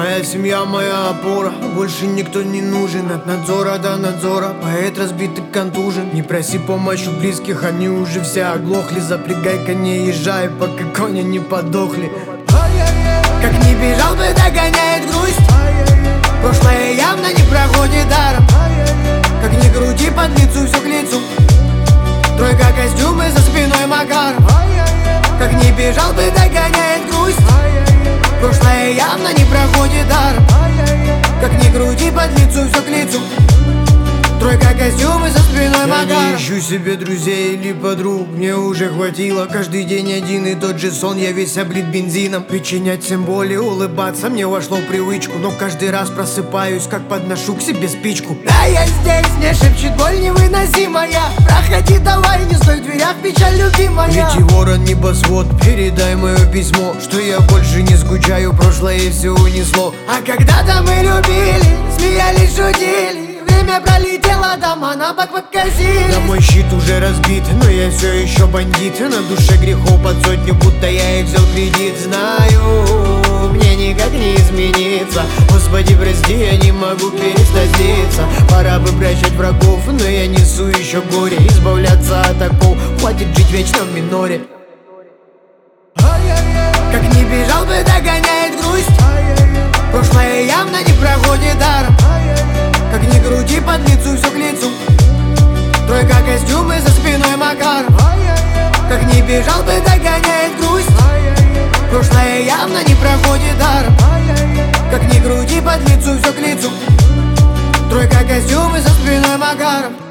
Моя семья, моя опора, больше никто не нужен. От надзора до надзора, поэт разбитый, контужен. Не проси помощь у близких, они уже все оглохли. Запрягай коней, езжай, пока кони не подохли. Как не бежал бы, догоняет грусть. Прошлое явно не проходит даром. Как ни крути, под лицу все к лицу. Тройка костюмы за спиной Макаров. Как не бежал бы, догоняет грусть. Прошлое явно не проходит даром. Как ни крути, под лицу все к лицу. Тройка костюмы за спиной Макаров. Я не ищу себе друзей или подруг, мне уже хватило. Каждый день один и тот же сон, я весь облит бензином. Причинять всем боли, улыбаться мне вошло в привычку. Но каждый раз просыпаюсь, как подношу к себе спичку. Да, я здесь, мне шепчет боль невыносимая. Проходи давай, не стой в дверях, печаль любимая. Лети, ворон, небосвод, передай мое письмо, что я больше не скучаю, прошлое все унесло. А когда-то мы любили, смеялись, шутили. Время пролетело, дома на бок покосили. Да, мой щит уже разбит, но я все еще бандит. На душе грехов под сотню, будто я их взял кредит. Знаю, мне никак не измениться. Господи, прости, я не могу перестать злиться. Пора бы прощать врагов, но я несу еще горе. Избавляться от оков, хватит жить вечно в миноре. Как не бежал бы, догоняет грусть. Прошлое явно не проходит даром. Как ни крути, под лицу все к лицу. Тройка костюмы за спиной Макаров. Как не бежал бы, догоняет грусть. Прошлое явно не проходит даром. Как ни крути, под лицу все к лицу. Тройка костюмы за спиной Макаров.